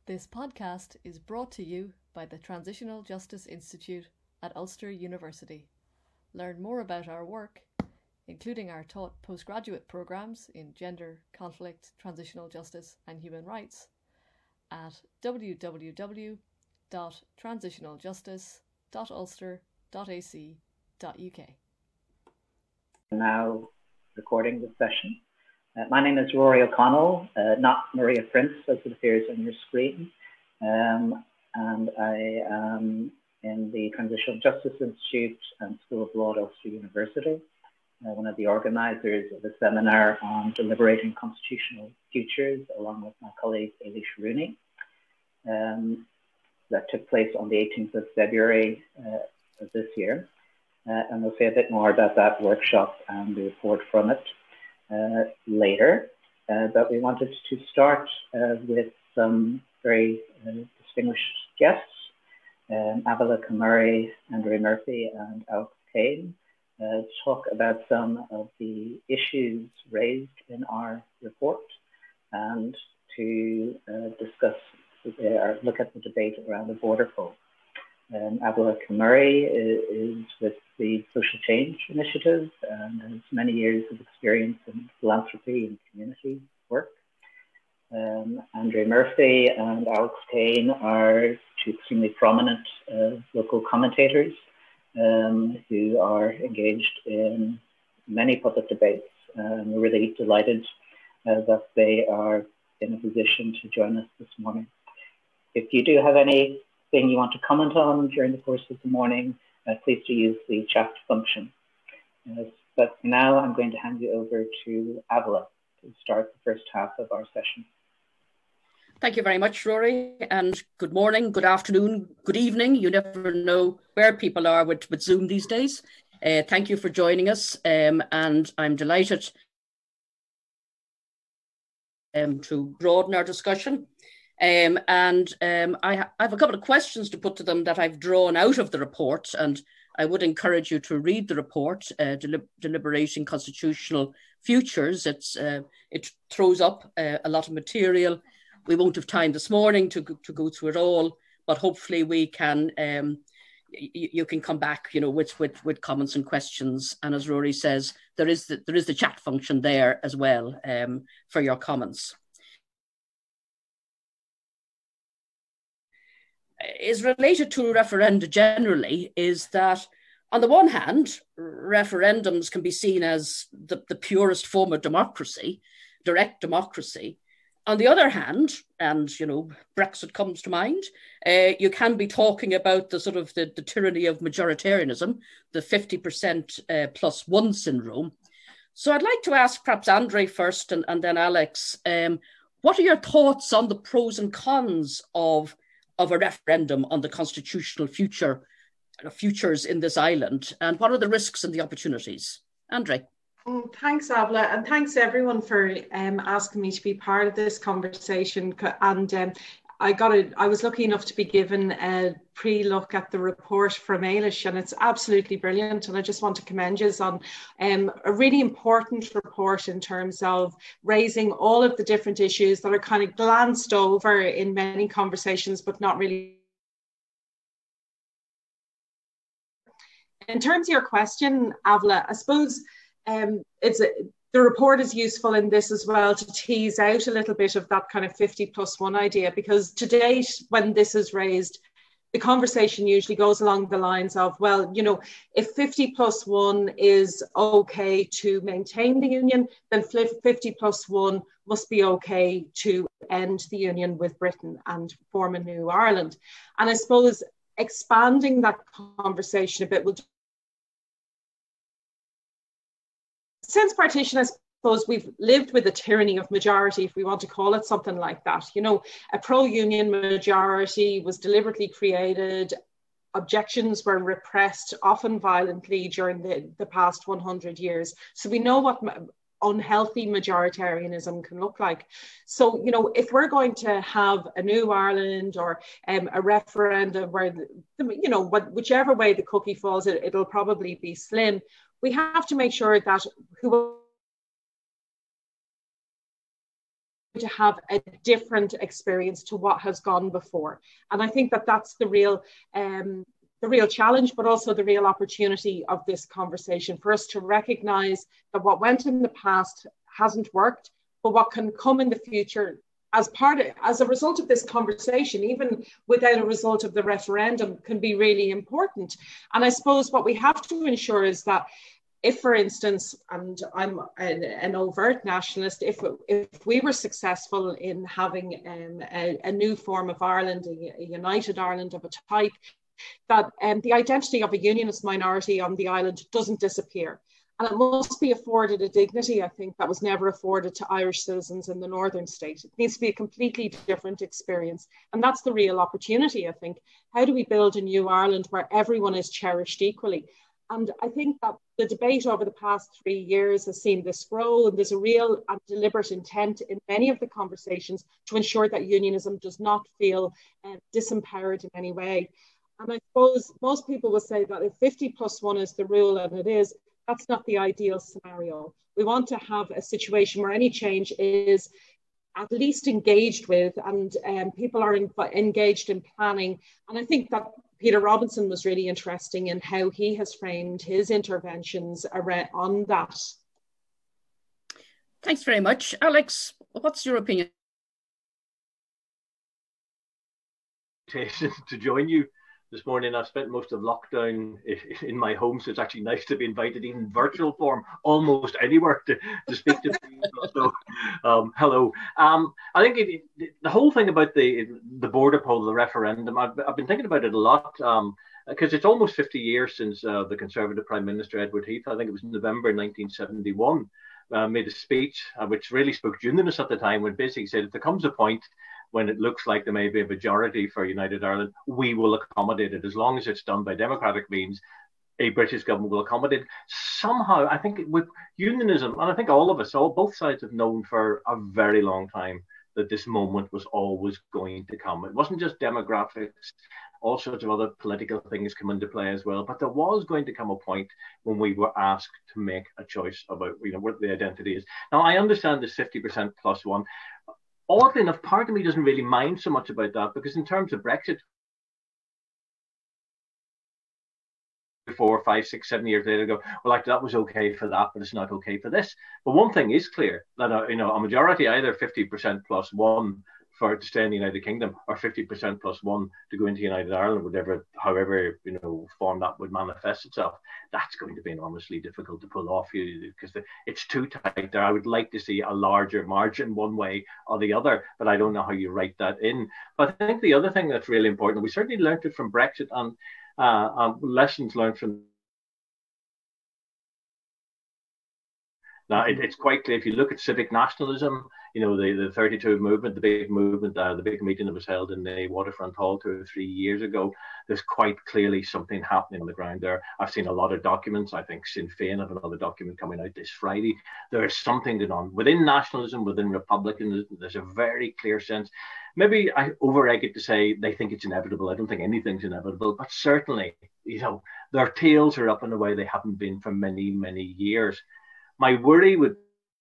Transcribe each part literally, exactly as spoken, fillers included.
This podcast is brought to you by the Transitional Justice Institute at Ulster University. Learn more about our work, including our taught postgraduate programmes in gender, conflict, transitional justice and human rights, at w w w dot transitional justice dot ulster dot a c dot u k. Now recording the session. Uh, my name is Rory O'Connell, uh, not Maria Prince as it appears on your screen, um, and I am in the Transitional Justice Institute and School of Law at Ulster University, uh, one of the organisers of a seminar on deliberating constitutional futures, along with my colleague Eilish Rooney. Um, that took place on the eighteenth of February uh, of this year, uh, and we'll say a bit more about that workshop and the report from it Uh, later, uh, but we wanted to start uh, with some very uh, distinguished guests, um, Avila Kamari, Andrea Murphy, and Alex Kane, uh, to talk about some of the issues raised in our report and to uh, discuss uh, or look at the debate around the border poll. Um, Avila Kamari is, is with the Social Change Initiative and has many years of experience in philanthropy and community work. Um, Andrea Murphy and Alex Kane are two extremely prominent uh, local commentators um, who are engaged in many public debates. And we're really delighted uh, that they are in a position to join us this morning. If you do have any thing you want to comment on during the course of the morning, uh, please do use the chat function. Uh, but now I'm going to hand you over to Avila to start the first half of our session. Thank you very much, Rory, and good morning, good afternoon, good evening. You never know where people are with, with Zoom these days. Uh, thank you for joining us, um, and I'm delighted um, to broaden our discussion. Um, and um, I, ha- I have a couple of questions to put to them that I've drawn out of the report, and I would encourage you to read the report, uh, Delib- Deliberating Constitutional Futures. It's, uh, it throws up uh, a lot of material. We won't have time this morning to, to go through it all, but hopefully we can, um, y- you can come back, you know, with, with, with comments and questions. And as Rory says, there is the, there is the chat function there as well um, for your comments. Is related to referenda generally is that, on the one hand, referendums can be seen as the, the purest form of democracy, direct democracy. On the other hand, and you know, Brexit comes to mind, uh, you can be talking about the sort of the, the tyranny of majoritarianism, the fifty percent uh, plus one syndrome. So I'd like to ask perhaps Andre first and, and then Alex, um, what are your thoughts on the pros and cons of of a referendum on the constitutional future, uh, futures in this island, and what are the risks and the opportunities? Andre. Oh, thanks, Avila, and thanks everyone for um, asking me to be part of this conversation. And um, I got a, I was lucky enough to be given a pre-look at the report from Eilish, and it's absolutely brilliant. And I just want to commend you on um, a really important report in terms of raising all of the different issues that are kind of glanced over in many conversations, but not really. In terms of your question, Avila, I suppose um, it's a, the report is useful in this as well to tease out a little bit of that kind of fifty plus one idea, because to date, when this is raised, the conversation usually goes along the lines of, well, you know, if fifty plus one is okay to maintain the union, then fifty plus one must be okay to end the union with Britain and form a new Ireland. And I suppose expanding that conversation a bit will. Since partition, I suppose we've lived with the tyranny of majority, if we want to call it something like that. You know, a pro-union majority was deliberately created. Objections were repressed, often violently, during the, the past one hundred years. So we know what unhealthy majoritarianism can look like. So, you know, if we're going to have a new Ireland or um, a referendum where, the, you know, what, whichever way the cookie falls, it, it'll probably be slim. We have to make sure that who to have a different experience to what has gone before. And I think that that's the real um, the real challenge, but also the real opportunity of this conversation, for us to recognise that what went in the past hasn't worked, but what can come in the future as part of, as a result of this conversation, even without a result of the referendum, can be really important. And I suppose what we have to ensure is that if, for instance, and I'm an, an overt nationalist, if if we were successful in having um, a, a new form of Ireland, a, a united Ireland of a type, that um, the identity of a unionist minority on the island doesn't disappear. And it must be afforded a dignity, I think, that was never afforded to Irish citizens in the northern state. It needs to be a completely different experience. And that's the real opportunity, I think. How do we build a new Ireland where everyone is cherished equally? And I think that the debate over the past three years has seen this grow, and there's a real and deliberate intent in many of the conversations to ensure that unionism does not feel uh, disempowered in any way. And I suppose most people will say that if fifty plus one is the rule, and it is, that's not the ideal scenario. We want to have a situation where any change is at least engaged with, and um, people are in, engaged in planning. And I think that Peter Robinson was really interesting in how he has framed his interventions around, on that. Thanks very much. Alex, what's your opinion? To join you this morning. I've spent most of lockdown in my home, so it's actually nice to be invited in virtual form almost anywhere to, to speak to people. So, um, hello. Um, I think it, it, the whole thing about the the border poll, the referendum, I've, I've been thinking about it a lot, um, because it's almost fifty years since uh, the Conservative Prime Minister Edward Heath, I think it was November nineteen seventy-one, uh, made a speech uh, which really spoke to unionists at the time, when basically said, if there comes a point when it looks like there may be a majority for United Ireland, we will accommodate it. As long as it's done by democratic means, a British government will accommodate. Somehow, I think with unionism, and I think all of us, all both sides have known for a very long time that this moment was always going to come. It wasn't just demographics, all sorts of other political things come into play as well. But there was going to come a point when we were asked to make a choice about, you know, what the identity is. Now, I understand this fifty percent plus one. Oddly enough, part of me doesn't really mind so much about that, because in terms of Brexit, four, five, six, seven years later, go, well, like that was okay for that, but it's not okay for this. But one thing is clear, that uh, you know, a majority, either fifty percent plus one for to stay in the United Kingdom, or fifty percent plus one to go into United Ireland, whatever, however, you know, form that would manifest itself, that's going to be enormously difficult to pull off, you because it's too tight there. I would like to see a larger margin one way or the other, but I don't know how you write that in. But I think the other thing that's really important, we certainly learned it from Brexit, and uh, um, lessons learned from. Now, it, it's quite clear if you look at civic nationalism, you know, the, the thirty-two movement, the big movement, uh, the big meeting that was held in the Waterfront Hall two or three years ago, there's quite clearly something happening on the ground there. I've seen a lot of documents. I think Sinn Féin have another document coming out this Friday. There is something going on. Within nationalism, within republicanism, there's a very clear sense. Maybe I over-egg it to say they think it's inevitable. I don't think anything's inevitable, but certainly, you know, their tails are up in a way they haven't been for many, many years. My worry would,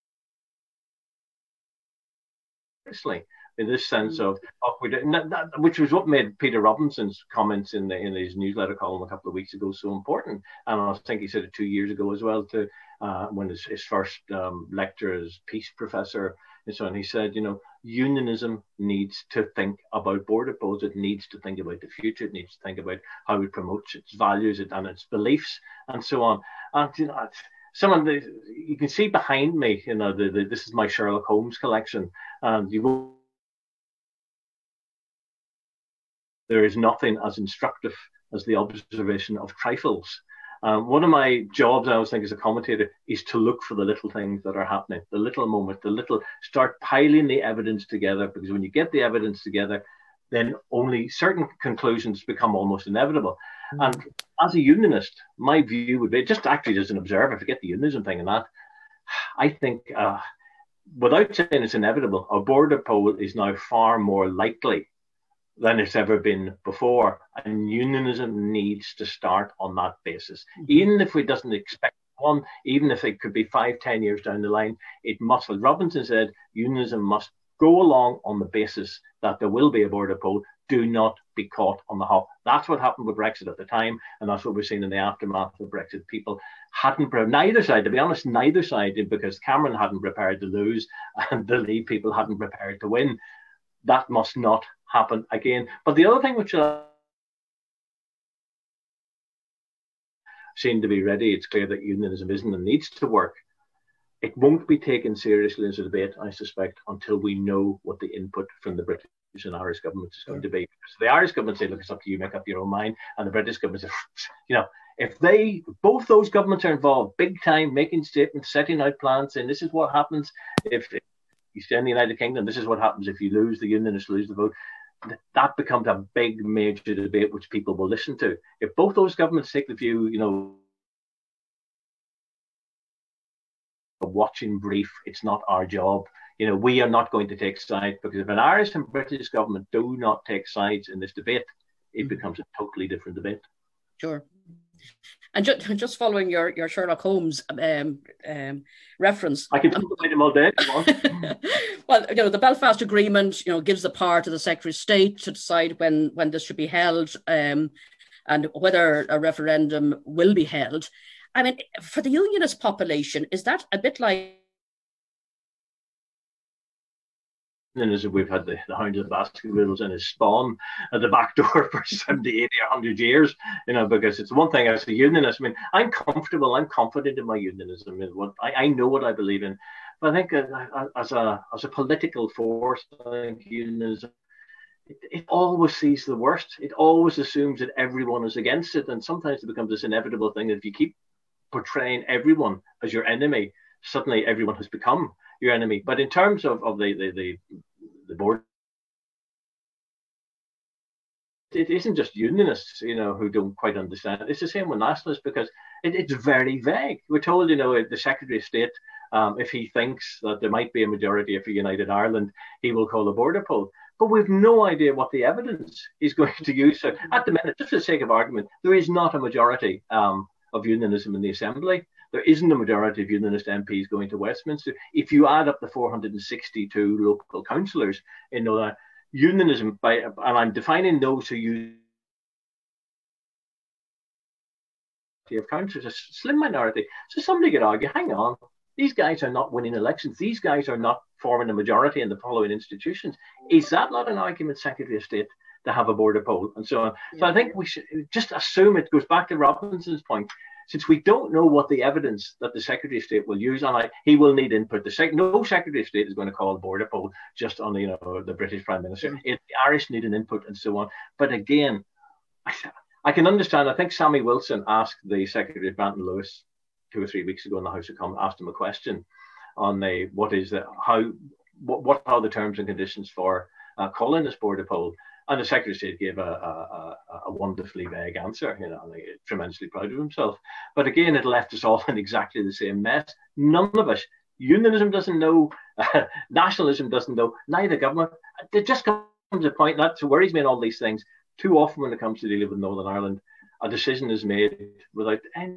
in this sense of, oh, we did, that, that, which was what made Peter Robinson's comments in the in his newsletter column a couple of weeks ago so important. And I think he said it two years ago as well, to uh, when his, his first um, lecture as peace professor and so on. He said, you know, unionism needs to think about border polls. It needs to think about the future. It needs to think about how it promotes its values and its beliefs and so on. And you know, some of the, you can see behind me, you know, the, the, this is my Sherlock Holmes collection, and you will, there is nothing as instructive as the observation of trifles. Um, one of my jobs, I always think, as a commentator, is to look for the little things that are happening, the little moment, the little, start piling the evidence together, because when you get the evidence together, then only certain conclusions become almost inevitable. Mm. And as a unionist, my view would be, just actually as an observer, forget the unionism thing and that, I think, uh, without saying it's inevitable, a border poll is now far more likely than it's ever been before. And unionism needs to start on that basis. Mm-hmm. Even if it doesn't expect one, even if it could be five, ten years down the line, it must. As Robinson said, unionism must go along on the basis that there will be a border poll. Do not be caught on the hop. That's what happened with Brexit at the time, and that's what we're seeing in the aftermath of Brexit. People hadn't, neither side, to be honest, neither side did, because Cameron hadn't prepared to lose and the Leave people hadn't prepared to win. That must not happen again. But the other thing which uh, seem to be ready, it's clear that unionism isn't and needs to work. It won't be taken seriously as a debate, I suspect, until we know what the input from the British and Irish government is going to be. So the Irish government say, look, it's up to you, make up your own mind. And the British government say, you know, if they, both those governments are involved big time, making statements, setting out plans, saying this is what happens if you stay in the United Kingdom, this is what happens if you lose, the unionists lose the vote. That becomes a big, major debate which people will listen to. If both those governments take the view, you know, a watching brief, it's not our job. You know, we are not going to take sides, because if an Irish and British government do not take sides in this debate, it becomes a totally different debate. Sure. And just, just following your, your Sherlock Holmes um, um, reference, I can talk about him all day. well, you know, the Belfast Agreement, you know, gives the power to the Secretary of State to decide when when this should be held, um, and whether a referendum will be held. I mean, for the unionist population, is that a bit like? And as we've had the, the Hounds of Baskervilles and his spawn at the back door for seventy, eighty, one hundred years, you know, because it's one thing as a unionist. I mean, I'm comfortable, I'm confident in my unionism. I, mean, what, I, I know what I believe in. But I think uh, as a as a political force, I think unionism, it, it always sees the worst. It always assumes that everyone is against it. And sometimes it becomes this inevitable thing that if you keep portraying everyone as your enemy, suddenly everyone has become your enemy. But in terms of, of the, the, the, the board, it isn't just unionists, you know, who don't quite understand. It's the same with nationalists, because it, it's very vague. We're told, you know, the Secretary of State, um, if he thinks that there might be a majority for United Ireland, he will call a border poll. But we've no idea what the evidence he's going to use. So at the minute, just for the sake of argument, there is not a majority um, of unionism in the Assembly. There isn't a majority of unionist M Ps going to Westminster. If you add up the four hundred sixty-two local councillors in Northern Ireland, unionism, by, and I'm defining those who use of councillors, a slim minority. So somebody could argue, hang on, these guys are not winning elections. These guys are not forming a majority in the following institutions. Is that not an argument, Secretary of State, to have a border poll and so on? Yeah. So I think we should just assume, it goes back to Robinson's point, since we don't know what the evidence that the Secretary of State will use, and I, he will need input. The sec- no Secretary of State is going to call a border poll just on the, you know, the British Prime Minister. Mm. It, the Irish need an input and so on. But again, I, I can understand. I think Sammy Wilson asked the Secretary of Granton Lewis two or three weeks ago in the House of Commons, asked him a question on the what is the how what, what are the terms and conditions for uh, calling this border poll. And the Secretary of State gave a, a, a wonderfully vague answer, you know, and he's tremendously proud of himself. But again, it left us all in exactly the same mess. None of us, unionism doesn't know, uh, nationalism doesn't know, neither government. It just comes to a point, and that worries me in all these things. Too often when it comes to dealing with Northern Ireland, a decision is made without any.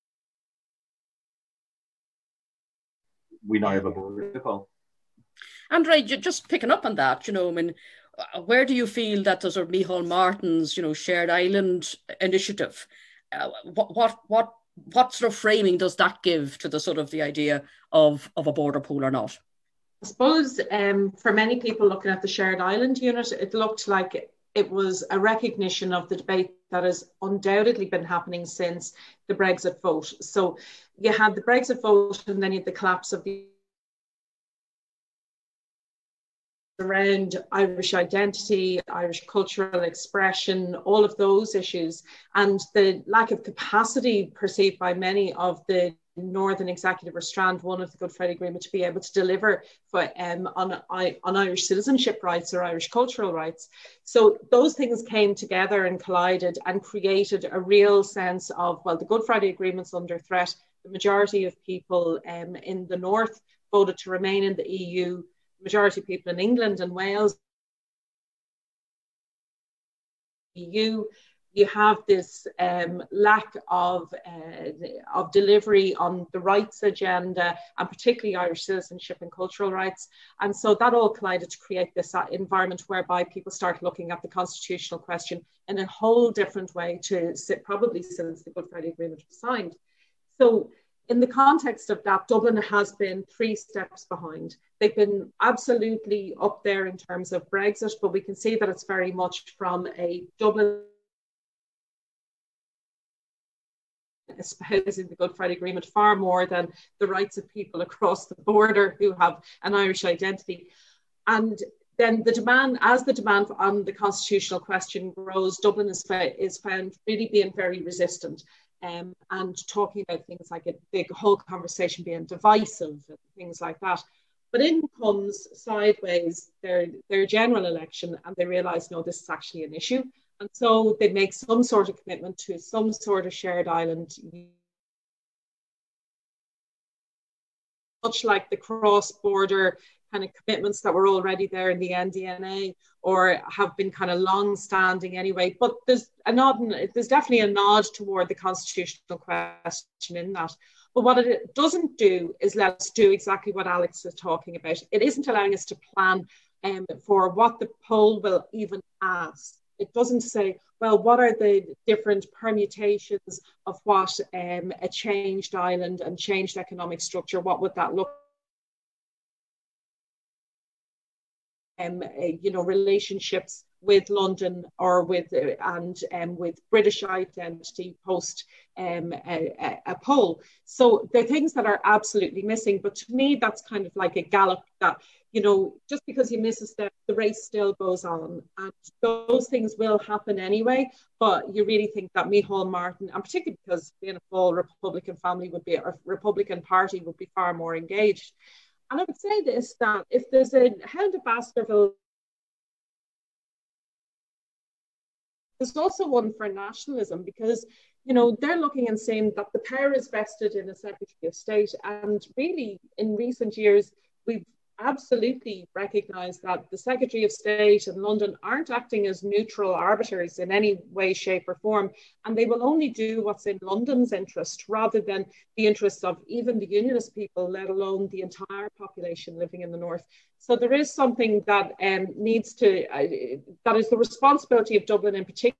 We now have a border poll. Andre, just picking up on that, you know, I mean, where do you feel that the sort of Micheál Martin's, you know, shared island initiative, uh, what what what what sort of framing does that give to the sort of the idea of of a border poll or not? I suppose um, for many people looking at the shared island unit, it looked like it, it was a recognition of the debate that has undoubtedly been happening since the Brexit vote. So you had the Brexit vote, and then you had the collapse of the around Irish identity, Irish cultural expression, all of those issues, and the lack of capacity perceived by many of the Northern Executive or Strand One of the Good Friday Agreement to be able to deliver for, um, on, on Irish citizenship rights or Irish cultural rights. So those things came together and collided and created a real sense of, well, the Good Friday Agreement's under threat. The majority of people um, in the North voted to remain in the E U. Majority of people in England and Wales, E U, you have this um, lack of, uh, of delivery on the rights agenda, and particularly Irish citizenship and cultural rights. And so that all collided to create this uh, environment whereby people start looking at the constitutional question in a whole different way to sit, probably since the Good Friday Agreement was signed. So in the context of that, Dublin has been three steps behind. They've been absolutely up there in terms of Brexit, but we can see that it's very much from a Dublin espousing the Good Friday Agreement far more than the rights of people across the border who have an Irish identity. And then the demand, as the demand on the constitutional question grows, Dublin is, is found really being very resistant. Um, and talking about things like a big whole conversation being divisive and things like that. But in comes sideways their, their general election, and they realise, no, this is actually an issue. And so they make some sort of commitment to some sort of shared island, much like the cross-border kind of commitments that were already there in the N D N A, or have been kind of long-standing anyway. But there's a nod, there's definitely a nod toward the constitutional question in that. But what it doesn't do is let us do exactly what Alex is talking about. It isn't allowing us to plan um, for what the poll will even ask. It doesn't say, well, what are the different permutations of what um, a changed island and changed economic structure, what would that look like? Um, uh, you know, relationships with London or with uh, and um, with British identity post um, a, a, a poll. So there are things that are absolutely missing. But to me, that's kind of like a gallop that, you know, just because you miss a step, the race still goes on. And those things will happen anyway. But you really think that Micheál Martin, and particularly because being a full Republican family would be, or Republican Party would be far more engaged. And I would say this, that if there's a Hound of Baskerville, there's also one for nationalism, because, you know, they're looking and saying that the power is vested in a Secretary of State. And really, in recent years, we've absolutely recognised that the Secretary of State and London aren't acting as neutral arbiters in any way, shape or form, and they will only do what's in London's interest rather than the interests of even the unionist people, let alone the entire population living in the north. So there is something that um, needs to, uh, that is the responsibility of Dublin in particular,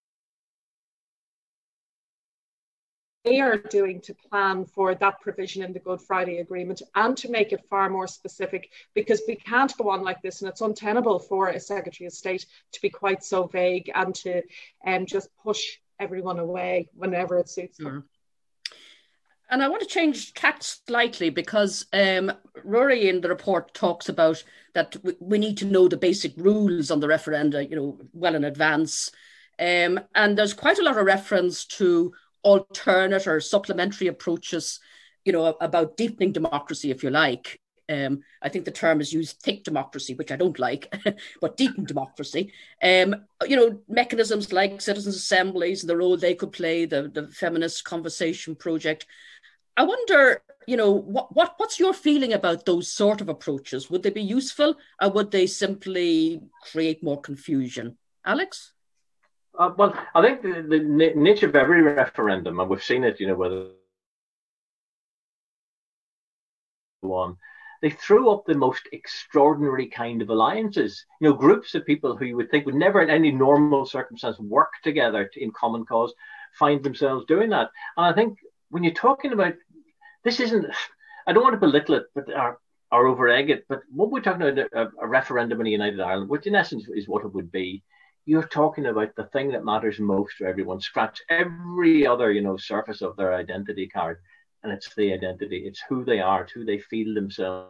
they are doing to plan for that provision in the Good Friday Agreement and to make it far more specific, because we can't go on like this, and it's untenable for a Secretary of State to be quite so vague and to um, just push everyone away whenever it suits them. Mm. And I want to change tack slightly, because um, Rory in the report talks about that we, we need to know the basic rules on the referenda, you know, well in advance. Um, and there's quite a lot of reference to alternate or supplementary approaches, you know, about deepening democracy, if you like. Um, I think the term is used, thick democracy, which I don't like, but deepened democracy. Um, you know, mechanisms like citizens' assemblies and the role they could play, the, the Feminist Conversation Project. I wonder, you know, what, what what's your feeling about those sort of approaches? Would they be useful, or would they simply create more confusion? Alex? Uh, well, I think the, the nature of every referendum, and we've seen it, you know, whether one, they threw up the most extraordinary kind of alliances. You know, groups of people who you would think would never in any normal circumstance work together in common cause find themselves doing that. And I think when you're talking about, this isn't, I don't want to belittle it, but or, or over-egg it, but what we're talking about, a, a referendum in a United Ireland, which in essence is what it would be. You're talking about the thing that matters most to everyone. Scratch every other, you know, surface of their identity card, and it's the identity. It's who they are, it's who they feel themselves.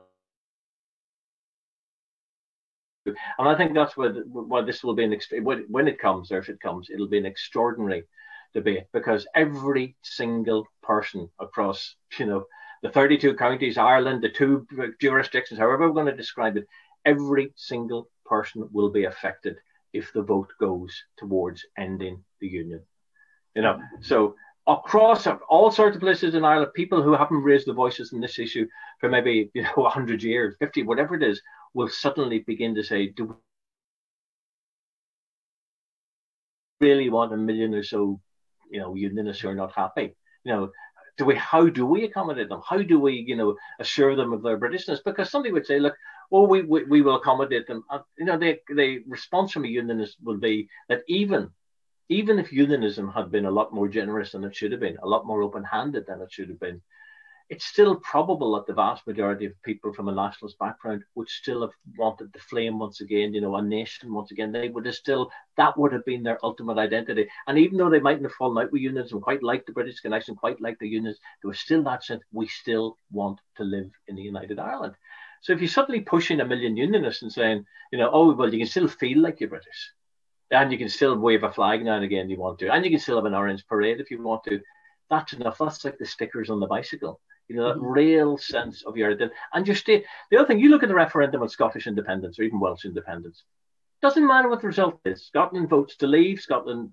And I think that's why, why this will be an when, when it comes, or if it comes, it'll be an extraordinary debate, because every single person across, you know, the thirty-two counties, Ireland, the two jurisdictions, however we're going to describe it, every single person will be affected if the vote goes towards ending the union. You know, so across all sorts of places in Ireland, people who haven't raised their voices in this issue for maybe, you know, one hundred years, fifty, whatever it is, will suddenly begin to say, do really want a million or so, you know, unionists who are not happy. You know, do we? How do we accommodate them? How do we, you know, assure them of their Britishness? Because somebody would say, look, well, we we, we will accommodate them. And, you know, the the response from a unionist will be that even even if unionism had been a lot more generous than it should have been, a lot more open-handed than it should have been, it's still probable that the vast majority of people from a nationalist background would still have wanted the flame once again, you know, a nation once again. They would have still, that would have been their ultimate identity. And even though they mightn't have fallen out with unionism, quite like the British connection, quite like the unions, there was still that sense, we still want to live in the United Ireland. So if you're suddenly pushing a million unionists and saying, you know, oh, well, you can still feel like you're British, and you can still wave a flag now and again if you want to, and you can still have an orange parade if you want to, that's enough. That's like the stickers on the bicycle. You know, that mm-hmm. real sense of your identity. And your state, the other thing, you look at the referendum on Scottish independence or even Welsh independence, doesn't matter what the result is. Scotland votes to leave, Scotland,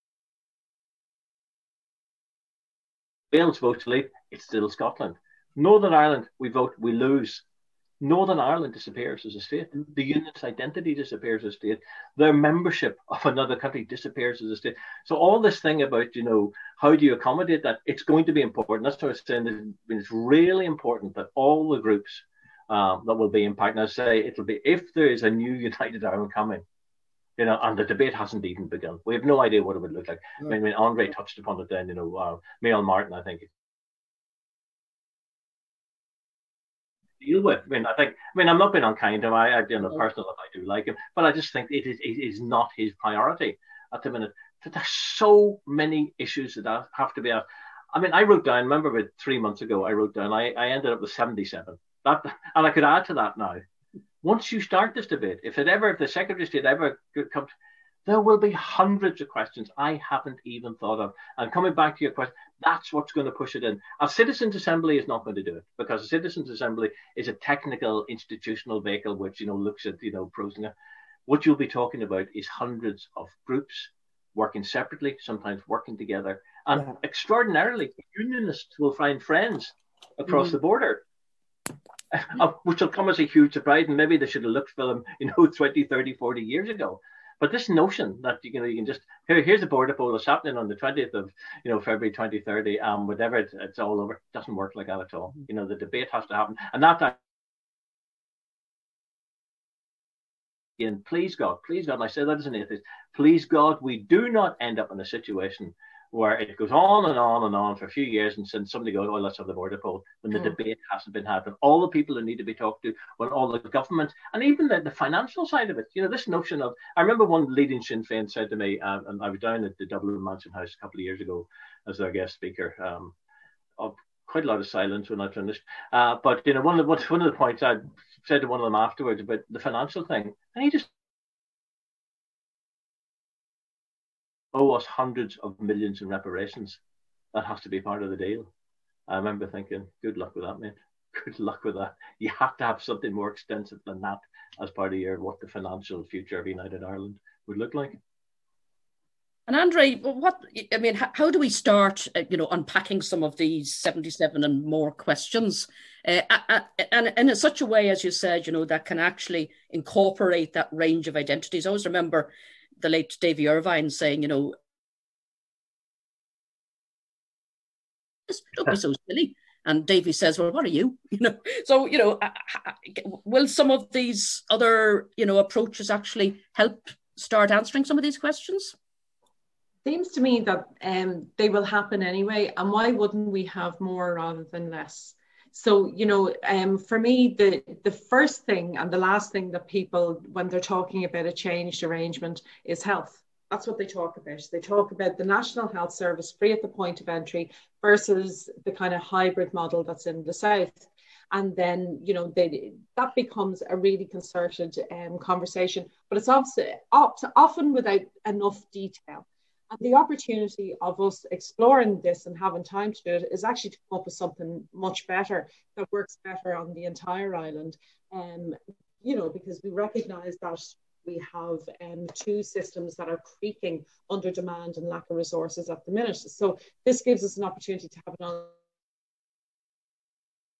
Wales votes to leave, it's still Scotland. Northern Ireland, we vote, we lose. Northern Ireland disappears as a state. The union's identity disappears as a state. Their membership of another country disappears as a state. So all this thing about, you know, how do you accommodate that? It's going to be important. That's what I was saying. It's really important that all the groups um, that will be impacted, I say, it'll be if there is a new United Ireland coming, you know, and the debate hasn't even begun. We have no idea what it would look like. Yeah. I mean, when Andre touched upon it then, you know, uh, Micheál Martin, I think, deal with. I mean, I think. I mean, I'm not being unkind to him. I, I you know, personally, I do like him, but I just think it is it is not his priority at the minute. There's so many issues that have to be asked. I mean, I wrote down. Remember, about three months ago, I wrote down. I, I ended up with seventy-seven. That, and I could add to that now. Once you start this debate, if it ever, if the Secretary of State ever comes, there will be hundreds of questions I haven't even thought of. And coming back to your question, that's what's going to push it in. A Citizens' Assembly is not going to do it, because a Citizens' Assembly is a technical institutional vehicle which, you know, looks at, you know, pros and cons. What you'll be talking about is hundreds of groups working separately, sometimes working together. And yeah. extraordinarily, unionists will find friends across mm-hmm. the border, uh, which will come as a huge surprise. And maybe they should have looked for them, you know, twenty, thirty, forty years ago. But this notion that, you know, you can just, here, here's a border poll that's happening on the twentieth of, you know, February twenty thirty, um, whatever, it, it's all over, doesn't work like that at all. You know, the debate has to happen. And that, again, please God, please God, and I say that as an atheist, please God, we do not end up in a situation where it goes on and on and on for a few years, and since somebody goes, oh, let's have the border poll, when the mm. debate hasn't been had, when all the people who need to be talked to, when all the government, and even the, the financial side of it, you know, this notion of, I remember one leading Sinn Féin said to me, um, and I was down at the Dublin Mansion House a couple of years ago as their guest speaker, um, of quite a lot of silence when I finished, uh, but, you know, one of, the, one of the points I said to one of them afterwards about the financial thing, and he just owe us hundreds of millions in reparations. That has to be part of the deal. I remember thinking, good luck with that, mate. Good luck with that. You have to have something more extensive than that as part of your, what the financial future of United Ireland would look like. And Andre, what, I mean, how, how do we start, uh, you know, unpacking some of these seventy-seven and more questions, uh, uh, and, and in such a way, as you said, you know, that can actually incorporate that range of identities? I always remember the late Davy Irvine saying, you know, don't be so silly. And Davy says, well, what are you? You know, so, you know, will some of these other, you know, approaches actually help start answering some of these questions? Seems to me that um, they will happen anyway. And why wouldn't we have more rather than less? So, you know, um, for me, the, the first thing and the last thing that people, when they're talking about a changed arrangement, is health. That's what they talk about. They talk about the National Health Service free at the point of entry versus the kind of hybrid model that's in the South. And then, you know, they, that becomes a really concerted um, conversation, but it's obviously, often without enough detail. And the opportunity of us exploring this and having time to do it is actually to come up with something much better that works better on the entire island. Um, you know, because we recognise that we have um, two systems that are creaking under demand and lack of resources at the minute. So this gives us an opportunity to have it on.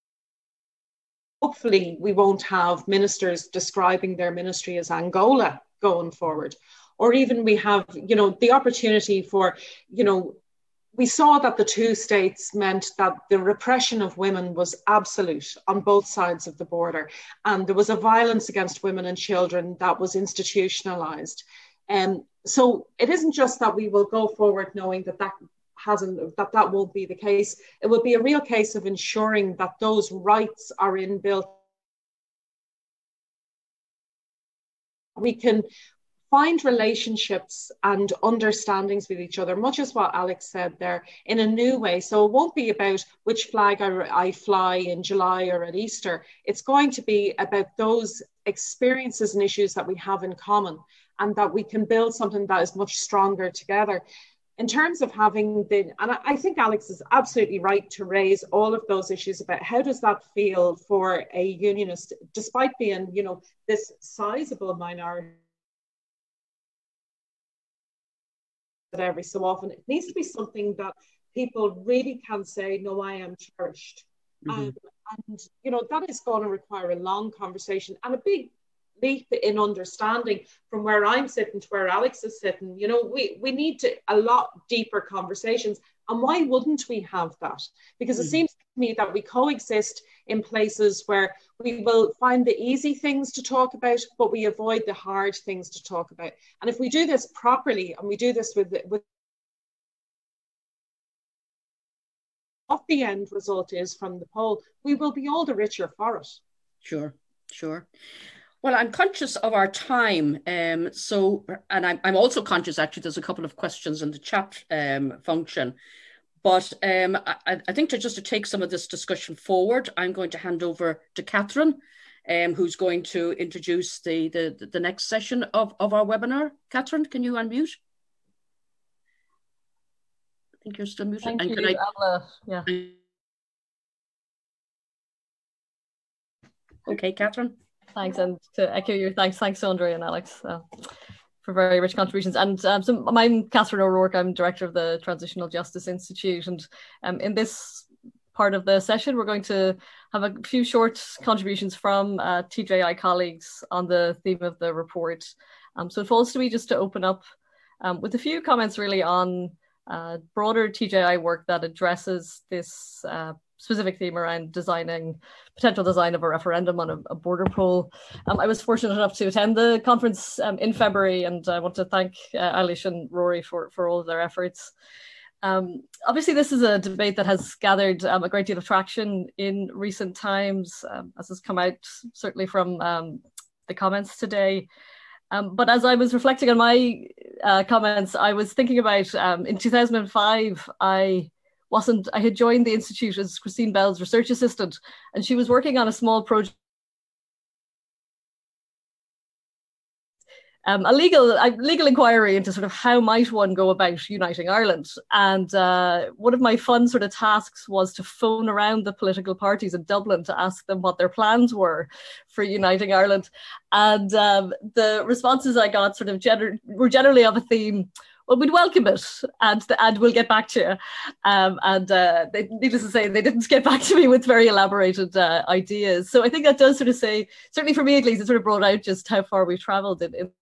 Hopefully we won't have ministers describing their ministry as Angola going forward. Or even we have, you know, the opportunity for, you know, we saw that the two states meant that the repression of women was absolute on both sides of the border. And there was a violence against women and children that was institutionalized. And um, so it isn't just that we will go forward knowing that that hasn't, that that won't be the case. It will be a real case of ensuring that those rights are inbuilt. We can find relationships and understandings with each other, much as what Alex said there, in a new way. So it won't be about which flag I, I fly in July or at Easter. It's going to be about those experiences and issues that we have in common, and that we can build something that is much stronger together. In terms of having the, and I think Alex is absolutely right to raise all of those issues about how does that feel for a unionist, despite being, you know, this sizable minority. Every so often, it needs to be something that people really can say, no, I am cherished. Mm-hmm. um, and you know, that is going to require a long conversation and a big leap in understanding from where I'm sitting to where Alex is sitting. You know, we we need to a lot deeper conversations. And why wouldn't we have that? Because mm-hmm. it seems to me that we coexist in places where we will find the easy things to talk about, but we avoid the hard things to talk about. And if we do this properly, and we do this with, with what the end result is from the poll, we will be all the richer for it. Sure, sure. Well, I'm conscious of our time. Um, so, and I'm, I'm also conscious, actually, there's a couple of questions in the chat um, function. But um, I, I think to just to take some of this discussion forward, I'm going to hand over to Catherine, um, who's going to introduce the, the, the next session of, of our webinar. Catherine, can you unmute? I think you're still muted. Thank and you, can I... Ella. Yeah. Okay, Catherine. Thanks, and to echo your thanks, thanks to Andre and Alex uh, for very rich contributions. And um, so I'm Catherine O'Rourke. I'm director of the Transitional Justice Institute, and um, in this part of the session, we're going to have a few short contributions from uh, T J I colleagues on the theme of the report. Um, so it falls to me just to open up um, with a few comments really on uh, broader T J I work that addresses this uh, specific theme around designing, potential design of a referendum on a, a border poll. Um, I was fortunate enough to attend the conference um, in February, and I want to thank uh, Eilish and Rory for, for all of their efforts. Um, obviously, this is a debate that has gathered um, a great deal of traction in recent times, um, as has come out certainly from um, the comments today. Um, but as I was reflecting on my uh, comments, I was thinking about um, in two thousand five, I wasn't, I had joined the Institute as Christine Bell's research assistant, and she was working on a small project, um, a legal, a legal inquiry into sort of how might one go about uniting Ireland. And uh, one of my fun sort of tasks was to phone around the political parties in Dublin to ask them what their plans were for uniting Ireland. And um, the responses I got sort of gener- were generally of a theme, well, we'd welcome it, and the, and we'll get back to you. Um, and uh, they, needless to say, they didn't get back to me with very elaborated uh, ideas. So I think that does sort of say, certainly for me at least, it sort of brought out just how far we've travelled in, in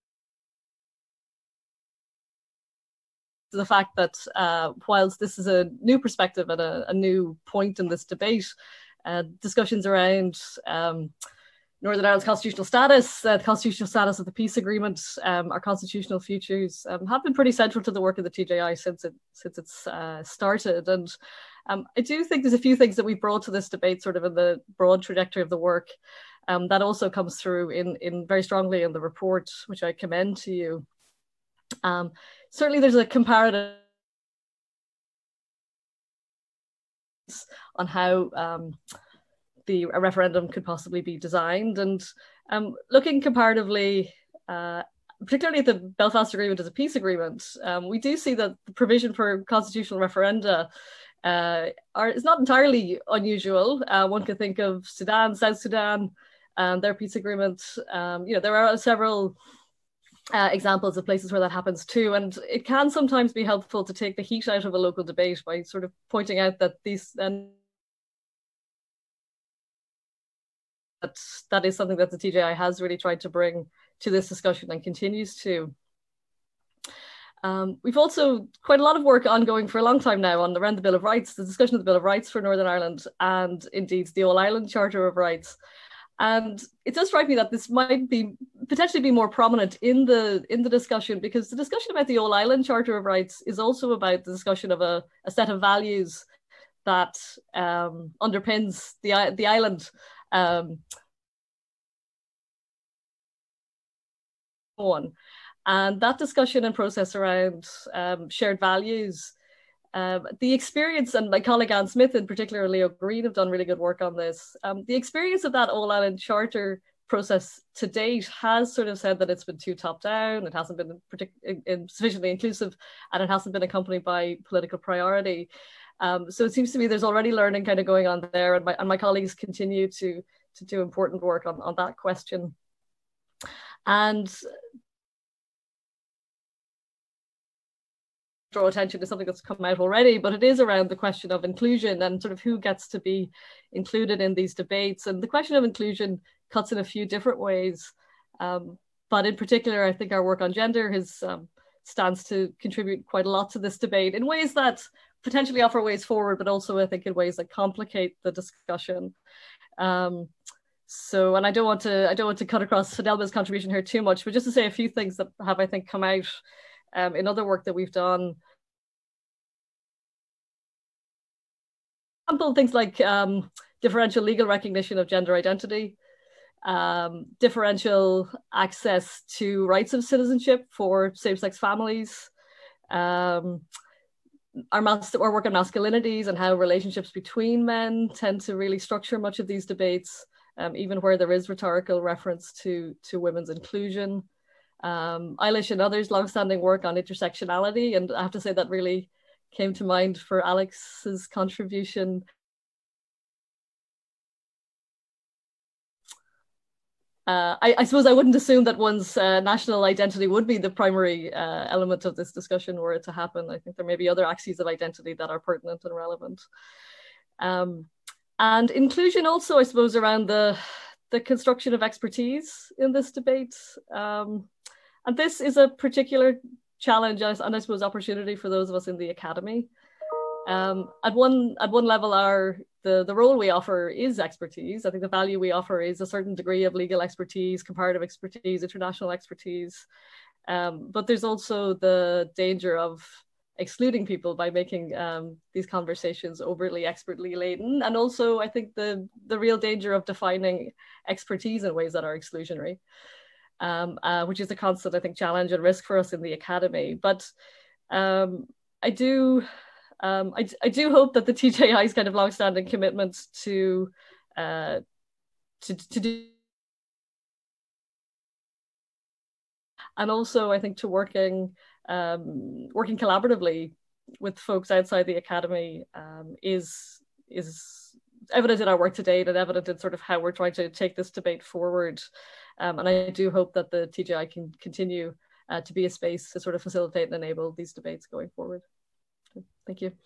the fact that uh, whilst this is a new perspective and a, a new point in this debate, uh, discussions around um, Northern Ireland's constitutional status, uh, the constitutional status of the peace agreement, um, our constitutional futures um, have been pretty central to the work of the T J I since it since it's uh, started. And um, I do think there's a few things that we've brought to this debate, sort of in the broad trajectory of the work, um, that also comes through in in very strongly in the report, which I commend to you. Um, certainly, there's a comparative on how Um, the a referendum could possibly be designed. And um, looking comparatively, uh, particularly at the Belfast Agreement as a peace agreement, um, we do see that the provision for constitutional referenda uh, are, is not entirely unusual. Uh, one could think of Sudan, South Sudan, and their peace agreement. Um, you know, there are several uh, examples of places where that happens too. And it can sometimes be helpful to take the heat out of a local debate by sort of pointing out that these and That, that is something that the T J I has really tried to bring to this discussion and continues to. Um, we've also quite a lot of work ongoing for a long time now on around the Bill of Rights, the discussion of the Bill of Rights for Northern Ireland, and indeed the All-Ireland Charter of Rights. And it does strike me that this might be potentially be more prominent in the in the discussion, because the discussion about the All-Ireland Charter of Rights is also about the discussion of a, a set of values that um, underpins the, the island. Um, on. And that discussion and process around um, shared values, um, the experience, and my colleague Anne Smith in particular, Leo Green, have done really good work on this. Um, the experience of that All-Ireland Charter process to date has sort of said that it's been too top-down, it hasn't been partic- in, sufficiently inclusive, and it hasn't been accompanied by political priority. Um, so it seems to me there's already learning kind of going on there, and my, and my colleagues continue to, to do important work on, on that question. And draw attention to something that's come out already, but it is around the question of inclusion and sort of who gets to be included in these debates. And the question of inclusion cuts in a few different ways. Um, but in particular, I think our work on gender has um, stands to contribute quite a lot to this debate in ways that potentially offer ways forward, but also I think in ways that complicate the discussion. Um, so, and I don't want to, I don't want to cut across Fidelma's contribution here too much, but just to say a few things that have, I think, come out Um, in other work that we've done. Example, things like um, differential legal recognition of gender identity, um, differential access to rights of citizenship for same-sex families, um, our, mas- our work on masculinities and how relationships between men tend to really structure much of these debates, um, even where there is rhetorical reference to, to women's inclusion. Um, Eilish and others' longstanding work on intersectionality, and I have to say that really came to mind for Alex's contribution. Uh, I, I suppose I wouldn't assume that one's uh, national identity would be the primary uh, element of this discussion were it to happen. I think there may be other axes of identity that are pertinent and relevant. Um, and inclusion also, I suppose, around the, the construction of expertise in this debate. Um, And this is a particular challenge and I suppose opportunity for those of us in the academy. Um, at one at one level, our the, the role we offer is expertise. I think the value we offer is a certain degree of legal expertise, comparative expertise, international expertise. Um, but there's also the danger of excluding people by making um, these conversations overly expertly laden. And also, I think the, the real danger of defining expertise in ways that are exclusionary. Um, uh, which is a constant, I think, challenge and risk for us in the academy. But um, I do, um, I, I do hope that the T J I's kind of long-standing commitment to, uh, to to do, and also I think to working um, working collaboratively with folks outside the academy um, is is evident in our work to date and evident in sort of how we're trying to take this debate forward. Um, and I do hope that the T J I can continue uh, to be a space to sort of facilitate and enable these debates going forward. So, thank you.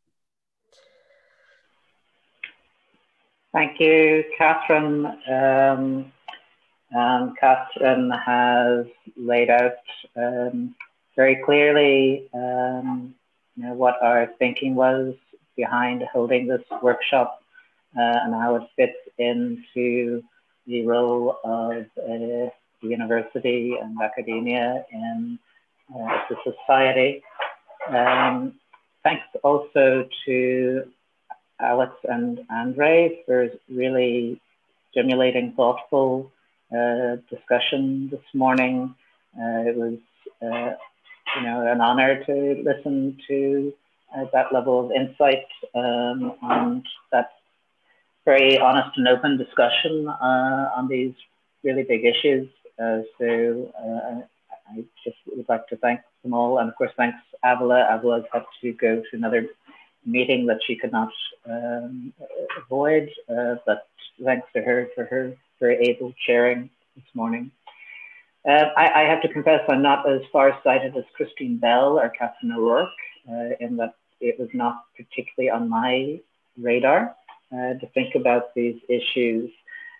Thank you, Catherine. Um, um, Catherine has laid out um, very clearly um, you know, what our thinking was behind holding this workshop uh, and how it fits into the role of uh, the university and academia in uh, the society. Um, thanks also to Alex and Andre for really stimulating, thoughtful uh, discussion this morning. Uh, it was, uh, you know, an honor to listen to uh, that level of insight um, and that very honest and open discussion uh, on these really big issues. Uh, so uh, I just would like to thank them all. And of course, thanks Avila. Avila's had to go to another meeting that she could not um, avoid, uh, but thanks to her for her very able sharing this morning. Uh, I, I have to confess I'm not as far-sighted as Christine Bell or Catherine O'Rourke uh, in that it was not particularly on my radar Uh, to think about these issues.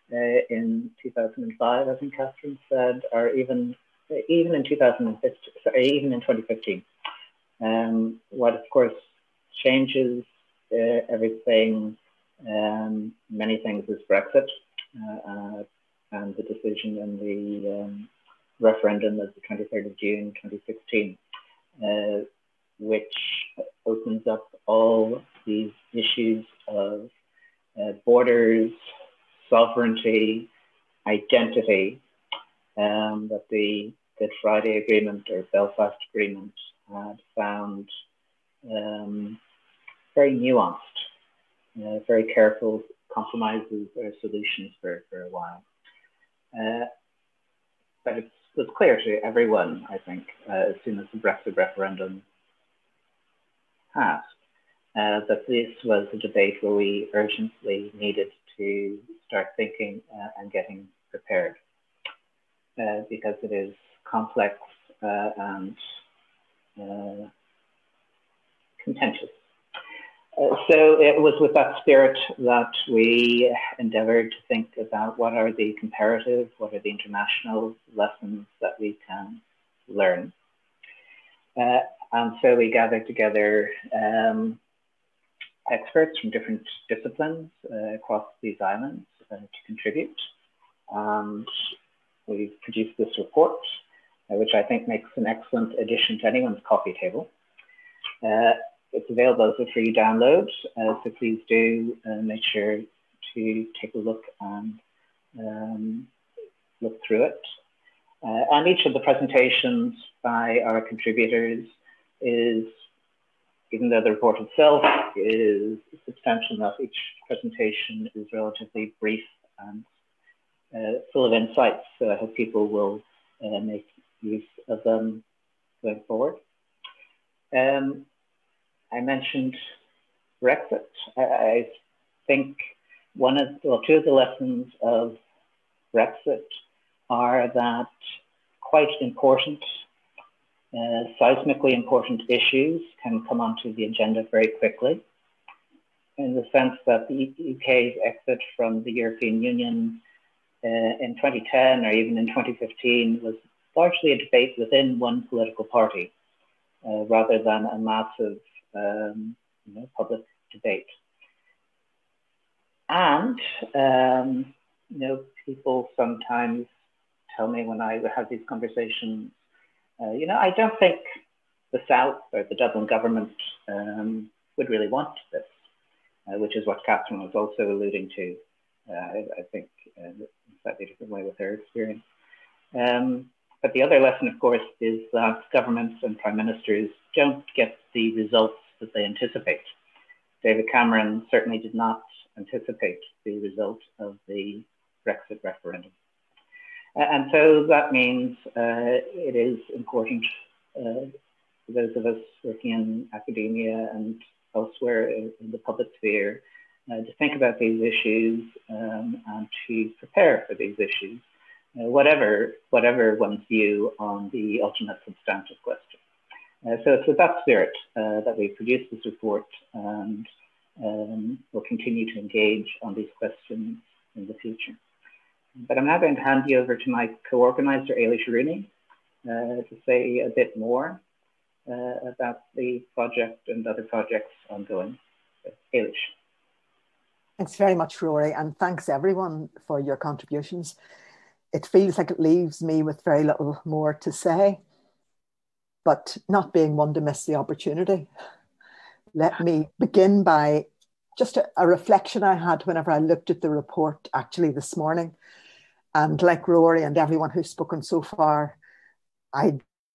uh, in two thousand five, I think Catherine said, or even even in two thousand fifteen, sorry, even in twenty fifteen. Um, what of course changes uh, everything, um, many things, is Brexit uh, uh, and the decision in the um, referendum of the twenty-third of June twenty sixteen, uh, which opens up all these issues of uh, borders, sovereignty, identity, um, that the Good Friday Agreement or Belfast Agreement had found um, very nuanced, uh, very careful compromises or solutions for, for a while. Uh, but it was clear to everyone, I think, uh, as soon as the Brexit referendum passed, uh, that this was a debate where we urgently needed to start thinking uh, and getting prepared, uh, because it is complex uh, and uh, contentious. Uh, so it was with that spirit that we endeavored to think about what are the comparative, what are the international lessons that we can learn. Uh, and so we gathered together um, experts from different disciplines uh, across these islands uh, to contribute. And we've produced this report, uh, which I think makes an excellent addition to anyone's coffee table. Uh, it's available as a free download, uh, so please do uh, make sure to take a look and um, look through it. Uh, and each of the presentations by our contributors is, even though the report itself is substantial enough, each presentation is relatively brief and uh, full of insights. So I hope people will uh, make use of them going forward. Um, I mentioned Brexit. I, I think one of, well, two of the lessons of Brexit are that quite important, uh, seismically important issues can come onto the agenda very quickly, in the sense that the U K's exit from the European Union uh, in twenty ten or even in twenty fifteen was largely a debate within one political party, uh, rather than a massive um, you know, public debate. And um, you know, people sometimes tell me when I have these conversations, uh, you know, I don't think the South or the Dublin government um, would really want this, uh, which is what Catherine was also alluding to, uh, I, I think, uh, in a slightly different way with her experience. Um, but the other lesson, of course, is that governments and prime ministers don't get the results that they anticipate. David Cameron certainly did not anticipate the result of the Brexit referendum. And so that means uh, it is important uh, for those of us working in academia and elsewhere in, in the public sphere uh, to think about these issues um, and to prepare for these issues, uh, whatever, whatever one's view on the ultimate substantive question. Uh, so it's with that spirit uh, that we produced this report, and um, we'll continue to engage on these questions in the future. But I'm now going to hand you over to my co-organizer, Ailish Rooney, uh, to say a bit more uh, about the project and other projects ongoing. So, Ailish. Thanks very much, Rory, and thanks everyone for your contributions. It feels like it leaves me with very little more to say, but not being one to miss the opportunity. Let me begin by just a, a reflection I had whenever I looked at the report actually this morning. And like Rory and everyone who's spoken so far, I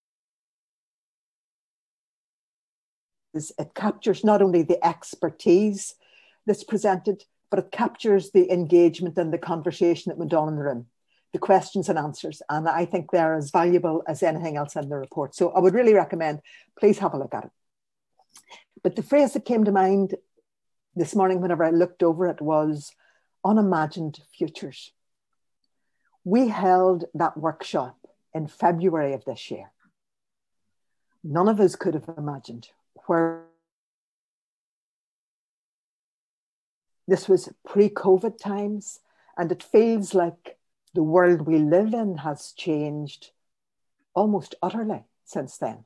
it captures not only the expertise that's presented, but it captures the engagement and the conversation that went on in the room, the questions and answers. And I think they're as valuable as anything else in the report. So I would really recommend, please have a look at it. But the phrase that came to mind this morning whenever I looked over it was unimagined futures. We held that workshop in February of this year. None of us could have imagined where this was pre-COVID times, And it feels like the world we live in has changed almost utterly since then.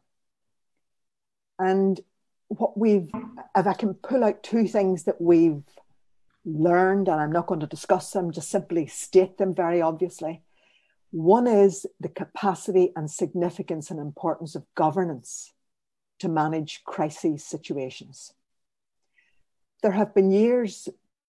And what we've, if I can pull out two things that we've learned, and I'm not going to discuss them, just simply state them very obviously. One is the capacity and significance and importance of governance to manage crisis situations. There have been years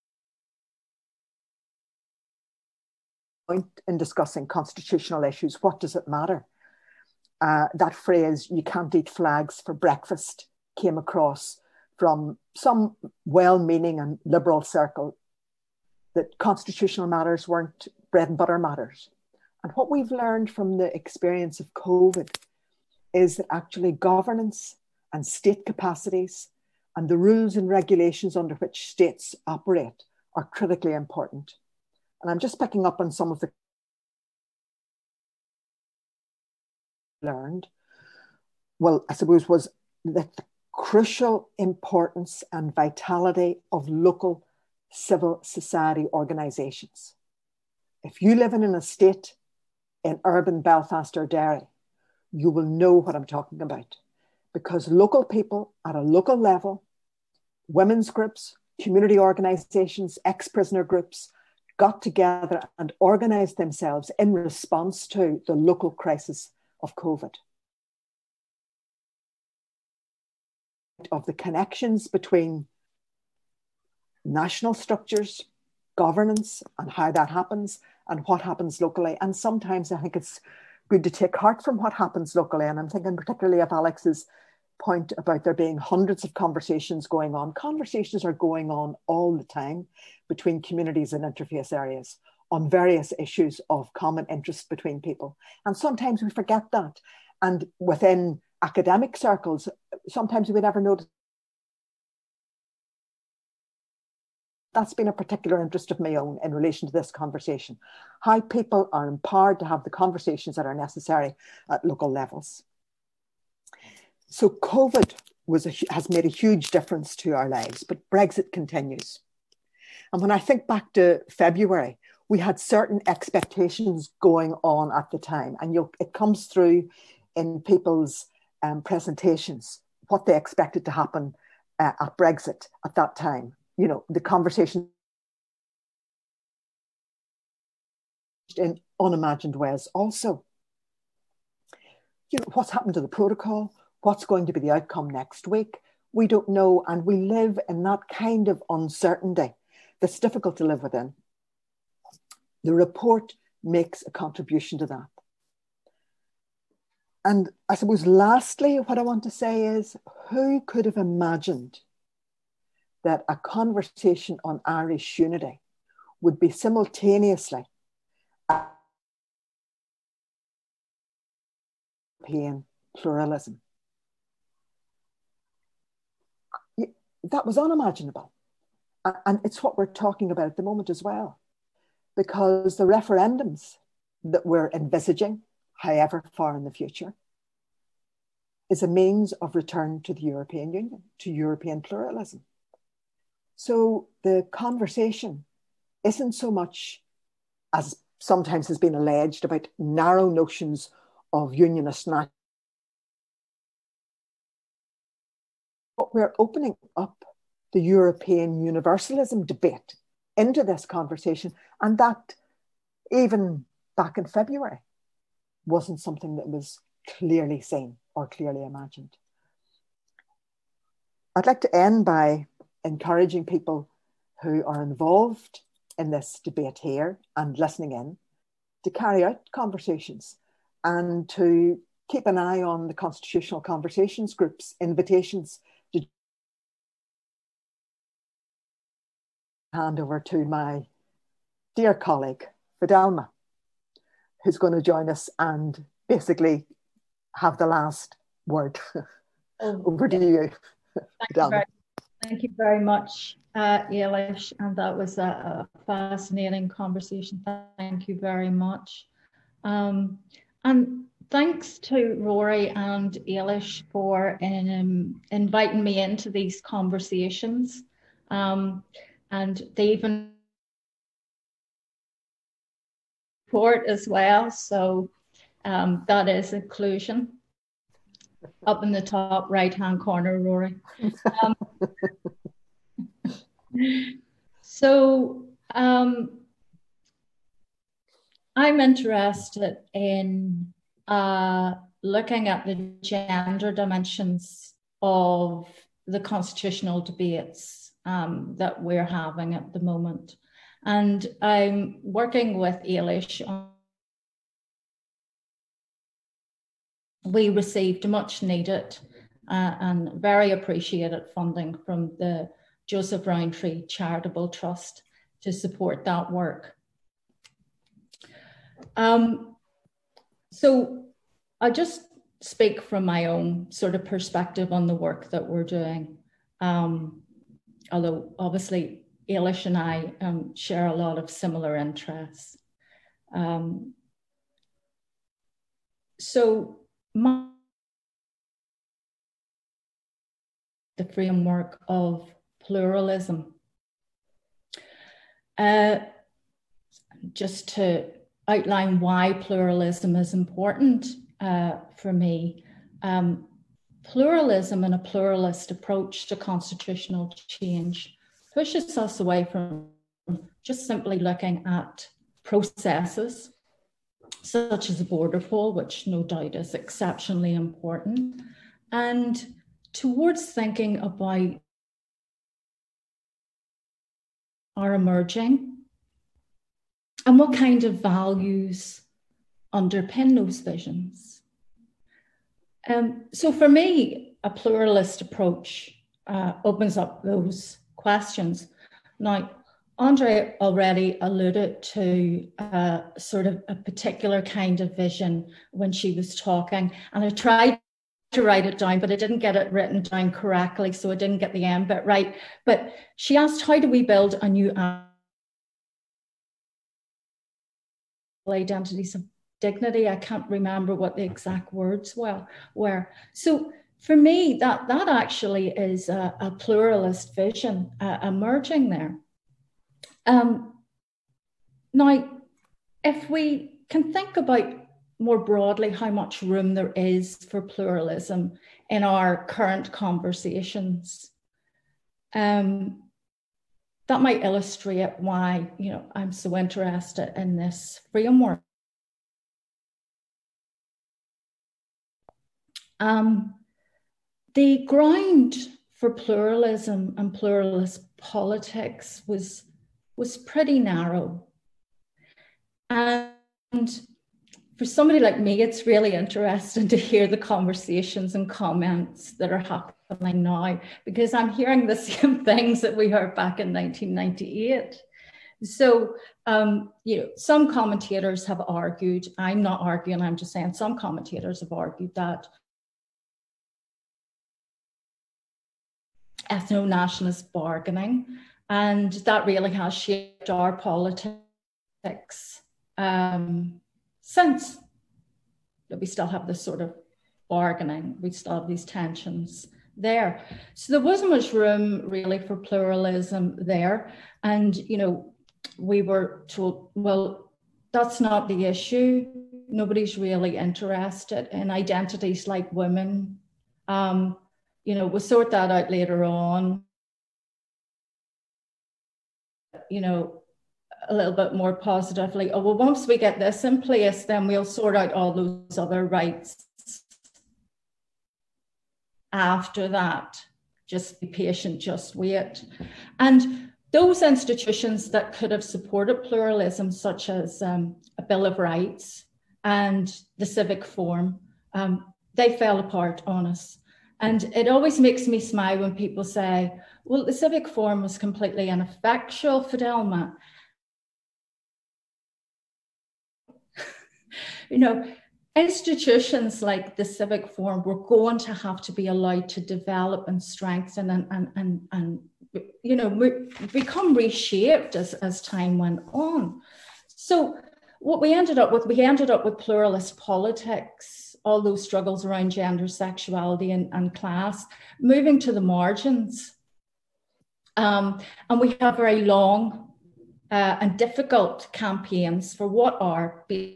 in discussing constitutional issues. What does it matter? Uh, that phrase, "you can't eat flags for breakfast," came across from some well-meaning and liberal circle, that constitutional matters weren't bread and butter matters. And what we've learned from the experience of COVID is that actually governance and state capacities and the rules and regulations under which states operate are critically important. And I'm just picking up on some of the learned. Well, I suppose was that the crucial importance and vitality of local civil society organisations. If you live in an estate in urban Belfast or Derry, you will know what I'm talking about, because local people at a local level, women's groups, community organisations, ex-prisoner groups, got together and organised themselves in response to the local crisis of COVID. Of the connections between national structures, governance, and how that happens, and what happens locally. And sometimes I think it's good to take heart from what happens locally. And I'm thinking particularly of Alex's point about there being hundreds of conversations going on. Conversations are going on all the time between communities and interface areas on various issues of common interest between people. And sometimes we forget that. And within academic circles, sometimes we never notice. That's been a particular interest of my own in relation to this conversation, how people are empowered to have the conversations that are necessary at local levels. So COVID was a, has made a huge difference to our lives, but Brexit continues. And when I think back to February, we had certain expectations going on at the time, and you'll, it comes through in people's um, presentations, what they expected to happen uh, at Brexit at that time. You know, the conversation in unimagined ways also. You know, what's happened to the protocol? What's going to be the outcome next week? We don't know, and we live in that kind of uncertainty that's difficult to live within. The report makes a contribution to that. And I suppose lastly, what I want to say is, who could have imagined that a conversation on Irish unity would be simultaneously European pluralism? That was unimaginable. And it's what we're talking about at the moment as well, because the referendums that we're envisaging, however far in the future, is a means of return to the European Union, to European pluralism. So the conversation isn't so much, as sometimes has been alleged, about narrow notions of unionist nationalism. But we're opening up the European universalism debate into this conversation, and that even back in February wasn't something that was clearly seen or clearly imagined. I'd like to end by encouraging people who are involved in this debate here and listening in to carry out conversations and to keep an eye on the Constitutional Conversations Group's invitations to hand over to my dear colleague, Fidelma, who's going to join us and basically have the last word. Oh, over to you, Fidelma. Thank you very much, uh, Eilish, and that was a, a fascinating conversation. Thank you very much. Um, and thanks to Rory and Eilish for um, inviting me into these conversations. Um, and they even report as well. So um, that is inclusion. Up in the top right-hand corner, Rory. Um, so um, I'm interested in uh, looking at the gender dimensions of the constitutional debates um, that we're having at the moment. And I'm working with Eilish on. We received much needed uh, and very appreciated funding from the Joseph Rowntree Charitable Trust to support that work. Um, so I just speak from my own sort of perspective on the work that we're doing. Um, although obviously Eilish and I um, share a lot of similar interests. Um, so My, the framework of pluralism. Uh, just to outline why pluralism is important uh, for me, um, pluralism and a pluralist approach to constitutional change pushes us away from just simply looking at processes such as a border poll, which no doubt is exceptionally important, and towards thinking about our emerging and what kind of values underpin those visions. Um, so for me, a pluralist approach uh, opens up those questions. Now, Andre already alluded to uh, sort of a particular kind of vision when she was talking, and I tried to write it down, but I didn't get it written down correctly, so I didn't get the end bit right. But she asked, how do we build a new identities of dignity? I can't remember what the exact words were. were. So for me, that, that actually is a, a pluralist vision uh, emerging there. Um, now, if we can think about more broadly how much room there is for pluralism in our current conversations, um, that might illustrate why, you know, I'm so interested in this framework. Um, the ground for pluralism and pluralist politics was was pretty narrow. And for somebody like me, it's really interesting to hear the conversations and comments that are happening now, because I'm hearing the same things that we heard back in nineteen ninety-eight. So, um, you know, some commentators have argued, I'm not arguing, I'm just saying some commentators have argued that ethno-nationalist bargaining, and that really has shaped our politics um, since. That we still have this sort of bargaining, we still have these tensions there. So there wasn't much room really for pluralism there. And, you know, we were told, well, that's not the issue. Nobody's really interested in identities like women. Um, you know, we'll sort that out later on. You know, a little bit more positively, oh, well, once we get this in place, then we'll sort out all those other rights after that. Just be patient, just wait. And those institutions that could have supported pluralism, such as um, a Bill of Rights and the Civic Forum, um, they fell apart on us. And it always makes me smile when people say, well, the Civic Forum was completely ineffectual, Fidelma. You know, institutions like the Civic Forum were going to have to be allowed to develop and strengthen and, and, and, and you know, become reshaped as, as time went on. So what we ended up with, we ended up with pluralist politics, all those struggles around gender, sexuality, and, and class, moving to the margins. Um, and we have very long uh, and difficult campaigns for what are being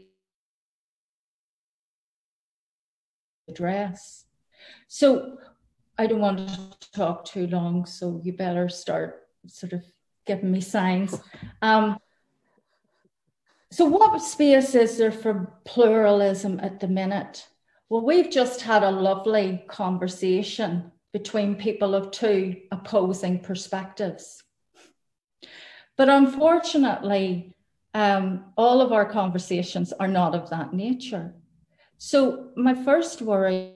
addressed. So I don't want to talk too long, so you better start sort of giving me signs. Um, so what space is there for pluralism at the minute? Well, we've just had a lovely conversation between people of two opposing perspectives. But unfortunately, um, all of our conversations are not of that nature. So my first worry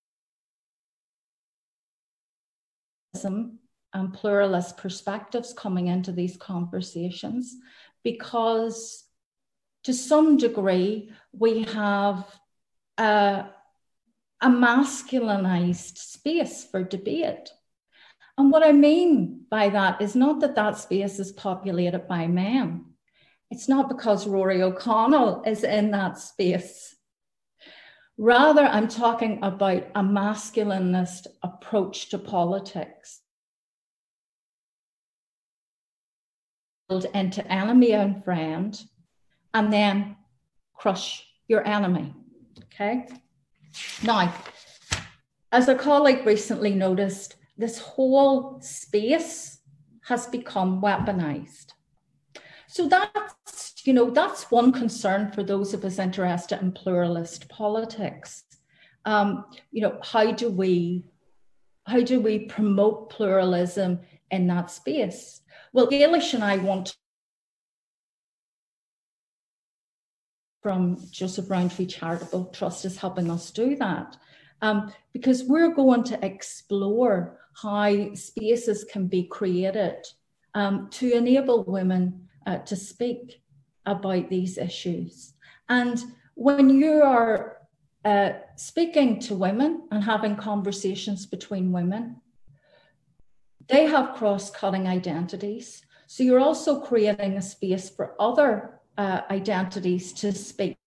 and pluralist perspectives coming into these conversations, because to some degree we have a, a masculinized space for debate. And what I mean by that is not that that space is populated by men. It's not because Rory O'Connell is in that space. Rather, I'm talking about a masculinist approach to politics. Into enemy and friend, and then crush your enemy, okay? Now, as a colleague recently noticed, this whole space has become weaponized. So that's, you know, that's one concern for those of us interested in pluralist politics. Um, you know, how do we, how do we promote pluralism in that space? Well, Eilish and I want from Joseph Rowntree Charitable Trust is helping us do that, um, because we're going to explore how spaces can be created um, to enable women uh, to speak about these issues. And when you are uh, speaking to women and having conversations between women, they have cross-cutting identities. So you're also creating a space for other uh, identities to speak,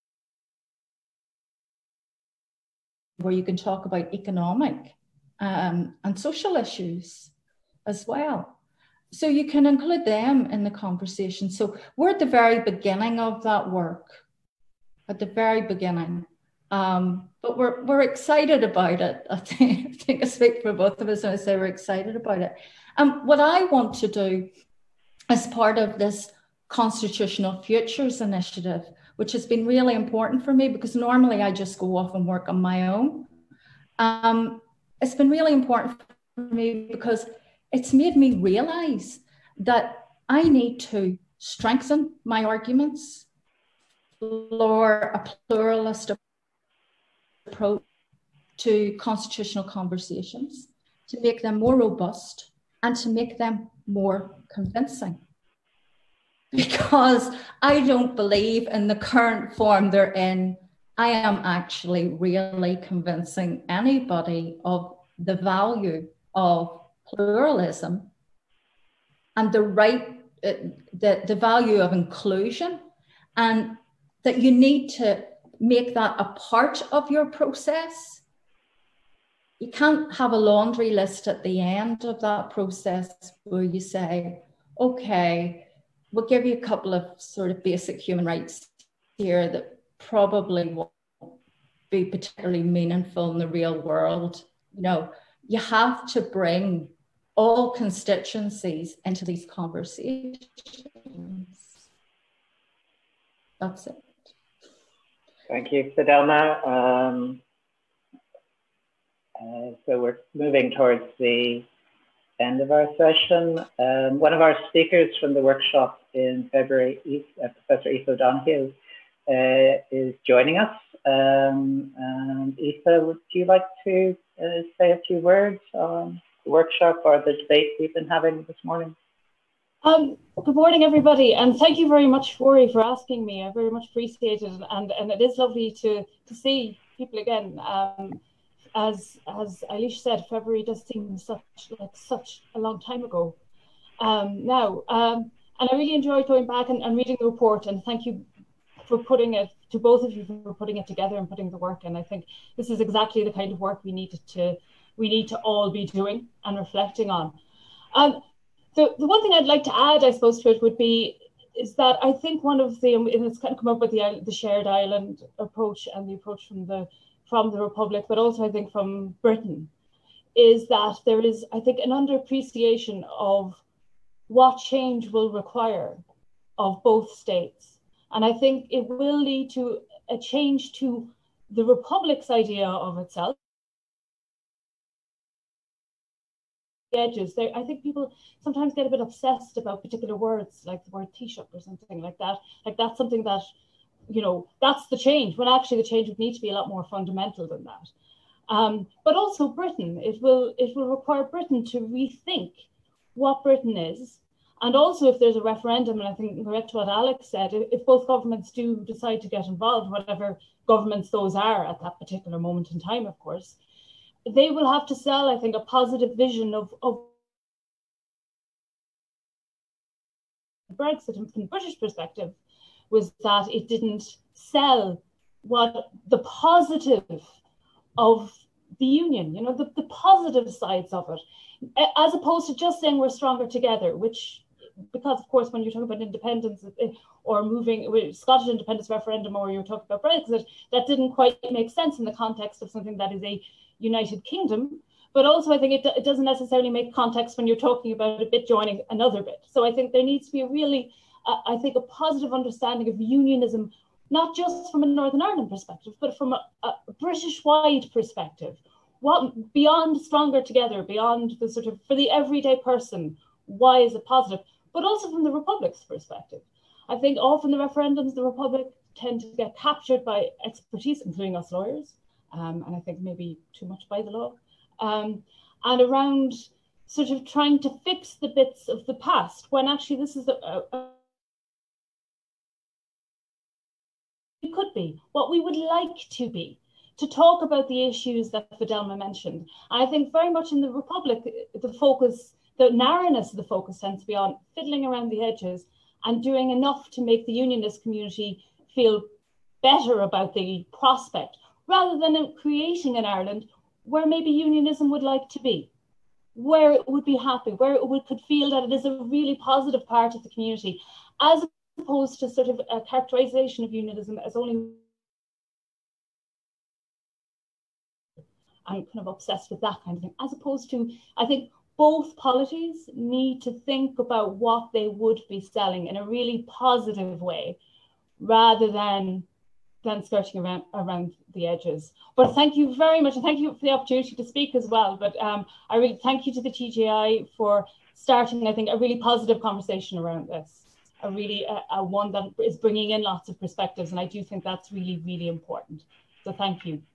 where you can talk about economic um, and social issues as well. So you can include them in the conversation. So we're at the very beginning of that work, at the very beginning. Um, but we're we're excited about it. I think, I think I speak for both of us when I say we're excited about it. And um, what I want to do as part of this Constitutional Futures Initiative, which has been really important for me, because normally I just go off and work on my own. Um, it's been really important for me because it's made me realize that I need to strengthen my arguments for a pluralist approach to constitutional conversations, to make them more robust and to make them more convincing. Because I don't believe in the current form they're in, I am actually really convincing anybody of the value of pluralism and the right, uh, the, the value of inclusion, and that you need to make that a part of your process. You can't have a laundry list at the end of that process where you say, okay, we'll give you a couple of sort of basic human rights here that probably won't be particularly meaningful in the real world. You know, you have to bring all constituencies into these conversations. That's it. Thank you, Fidelma. Um, uh, so we're moving towards the end of our session. Um, one of our speakers from the workshop in February, uh, Professor Aoife O'Donoghue, uh, is joining us. Um, and Aoife, would you like to uh, say a few words on the workshop or the debate we've been having this morning? Um, good morning, everybody, and thank you very much, Rory, for asking me. I very much appreciate it, and, and it is lovely to, to see people again. Um, as as Eilish said, February does seem such like such a long time ago um, now, um, and I really enjoyed going back and, and reading the report, and thank you for putting it, to both of you for putting it together and putting the work in. I think this is exactly the kind of work we need to we need to all be doing and reflecting on. Um, The, the one thing I'd like to add, I suppose, to it would be is that I think one of the, and it's kind of come up with the the shared island approach and the approach from the from the Republic, but also I think from Britain, is that there is, I think, an underappreciation of what change will require of both states. And I think it will lead to a change to the Republic's idea of itself. Edges there, I think people sometimes get a bit obsessed about particular words, like the word Taoiseach or something like that. Like that's something that, you know, that's the change, when actually the change would need to be a lot more fundamental than that. Um, but also Britain, it will it will require Britain to rethink what Britain is. And also if there's a referendum, and I think correct to what Alex said, if both governments do decide to get involved, whatever governments those are at that particular moment in time, of course, they will have to sell, I think, a positive vision of, of Brexit. And from the British perspective was that it didn't sell what the positive of the union, you know, the, the positive sides of it, as opposed to just saying we're stronger together, which, because of course, when you're talking about independence or moving with Scottish independence referendum, or you're talking about Brexit, that didn't quite make sense in the context of something that is a United Kingdom. But also I think it, it doesn't necessarily make context when you're talking about a bit joining another bit. So I think there needs to be a really, uh, I think, a positive understanding of unionism, not just from a Northern Ireland perspective, but from a, a British-wide perspective. What beyond stronger together, beyond the sort of, for the everyday person, why is it positive? But also from the Republic's perspective. I think often the referendums, the Republic tend to get captured by expertise, including us lawyers, um, and I think maybe too much by the law, um, and around sort of trying to fix the bits of the past, when actually this is a, a, a it could be what we would like to be, to talk about the issues that Fidelma mentioned. I think very much in the Republic, the focus, the narrowness of the focus tends to be on fiddling around the edges and doing enough to make the unionist community feel better about the prospect, rather than creating an Ireland where maybe unionism would like to be, where it would be happy, where it would, could feel that it is a really positive part of the community, as opposed to sort of a characterization of unionism as only, I'm kind of obsessed with that kind of thing, as opposed to, I think both polities need to think about what they would be selling in a really positive way, rather than, than skirting around, around the edges. But thank you very much, and thank you for the opportunity to speak as well. But um, I really thank you to the T G I for starting, I think, a really positive conversation around this. A really a, a one that is bringing in lots of perspectives, and I do think that's really, really important. So thank you.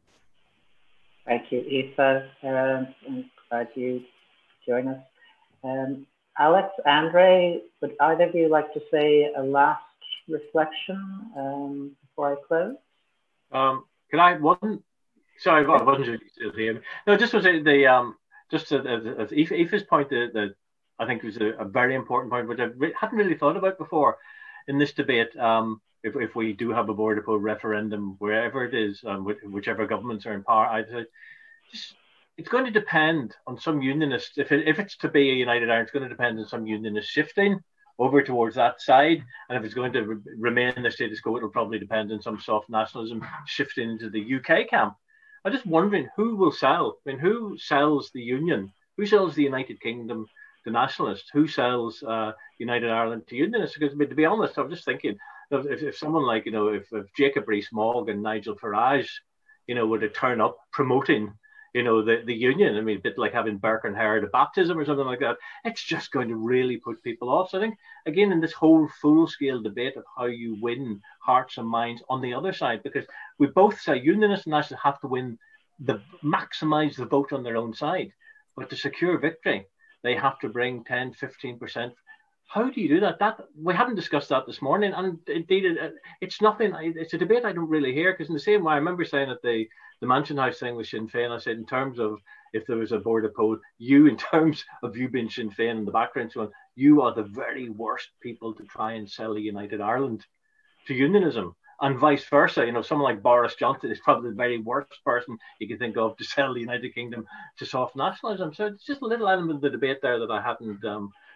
Thank you, Aoife. Um, I'm glad you joined us. Um, Alex, Andre, would either of you like to say a last reflection um, before I close? Um, can I one? Sorry, I wasn't sure you still hear me. No, just to say the um, just to, as Aoife's point, that, that I think was a, a very important point, which I re hadn't really thought about before in this debate. Um, if if we do have a border poll referendum, wherever it is, um, whichever governments are in power, I'd say just, it's going to depend on some unionists. If it, if it's to be a united Ireland, it's going to depend on some unionists shifting over towards that side. And if it's going to re remain the status quo, it'll probably depend on some soft nationalism shifting into the U K camp. I'm just wondering who will sell. I mean, who sells the Union? Who sells the United Kingdom to nationalists? Who sells uh, United Ireland to unionists? Because, I mean, to be honest, I'm just thinking, if, if someone like, you know, if, if Jacob Rees-Mogg and Nigel Farage, you know, were to turn up promoting, you know, the, the union, I mean, a bit like having Burke and Hare at baptism or something like that, it's just going to really put people off. So I think, again, in this whole full-scale debate of how you win hearts and minds on the other side, because we both say unionists and nationalists have to win, the maximise the vote on their own side. But to secure victory, they have to bring ten, fifteen percent. How do you do that? That we haven't discussed that this morning, and indeed, it, it's nothing. It's a debate I don't really hear, because in the same way, I remember saying at the the Mansion House thing with Sinn Féin, I said, in terms of if there was a border poll, you, in terms of you being Sinn Féin in the background, so on, you are the very worst people to try and sell a United Ireland to unionism, and vice versa. You know, someone like Boris Johnson is probably the very worst person you can think of to sell the United Kingdom to soft nationalism. So it's just a little element of the debate there that I hadn't um,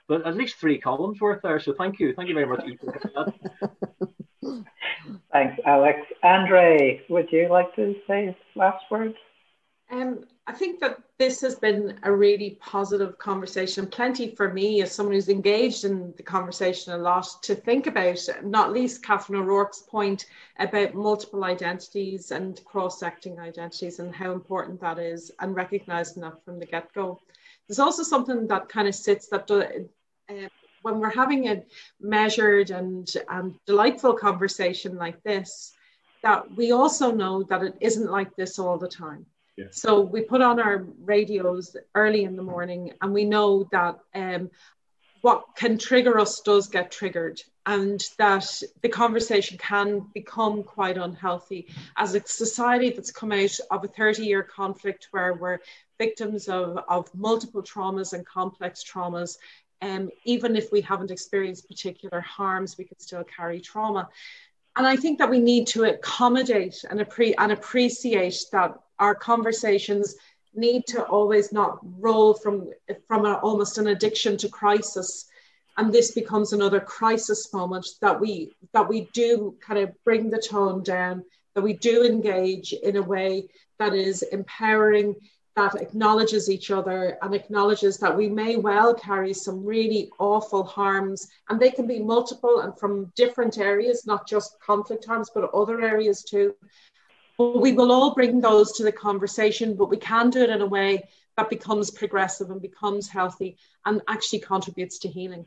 but at least three columns worth there. So thank you. Thank you very much, Aoife, for that. Thanks, Alex. Andre, would you like to say last words? Um, I think that this has been a really positive conversation, plenty for me as someone who's engaged in the conversation a lot to think about, not least Catherine O'Rourke's point about multiple identities and cross-secting identities and how important that is, and recognising that from the get-go. There's also something that kind of sits that do, uh, when we're having a measured and, and delightful conversation like this, that we also know that it isn't like this all the time. Yeah. So we put on our radios early in the morning, and we know that um, what can trigger us does get triggered, and that the conversation can become quite unhealthy as a society that's come out of a thirty-year conflict where we're victims of, of multiple traumas and complex traumas. Um, even if we haven't experienced particular harms, we can still carry trauma. And I think that we need to accommodate and, appre- and appreciate that our conversations need to always not roll from, from a, almost an addiction to crisis. And this becomes another crisis moment, that we, that we do kind of bring the tone down, that we do engage in a way that is empowering, that acknowledges each other and acknowledges that we may well carry some really awful harms, and they can be multiple and from different areas, not just conflict harms, but other areas too. But we will all bring those to the conversation, but we can do it in a way that becomes progressive and becomes healthy and actually contributes to healing.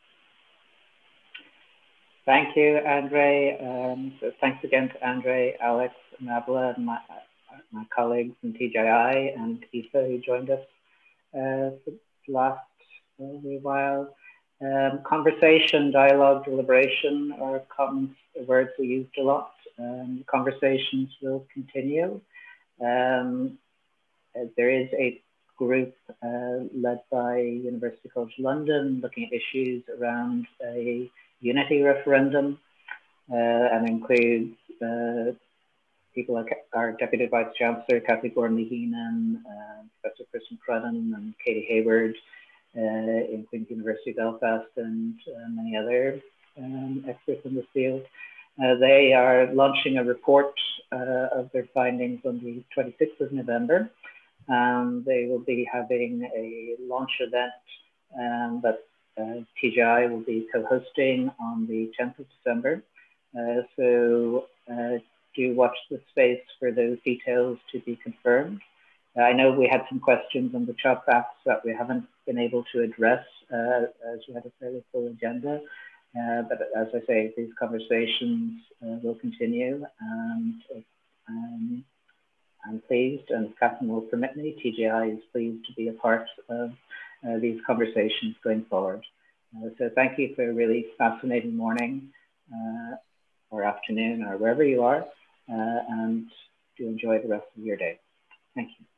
Thank you, Andre. Um, so thanks again to Andre, Alex, and Abla, and my, my colleagues in T J I, and Aoife, who joined us uh, for the last uh, while. Um, conversation, dialogue, deliberation are common words we used a lot. Um, conversations will continue. Um, there is a group uh, led by University College London looking at issues around a unity referendum, uh, and includes uh, people like our Deputy Vice Chancellor, Kathy Gormley-Heenan, uh, Professor Kristen Crennan, and Katie Hayward uh, in Queen's University Belfast, and uh, many other um, experts in this field. Uh, they are launching a report uh, of their findings on the twenty-sixth of November. Um, they will be having a launch event um, that uh, T J I will be co-hosting on the tenth of December. Uh, so uh, do watch the space for those details to be confirmed. Uh, I know we had some questions on the chat box that we haven't been able to address uh, as we had a fairly full agenda. Uh, but as I say, these conversations uh, will continue, and um, I'm pleased, and if Catherine will permit me, T J I is pleased to be a part of uh, these conversations going forward. Uh, so thank you for a really fascinating morning uh, or afternoon or wherever you are, uh, and do enjoy the rest of your day. Thank you.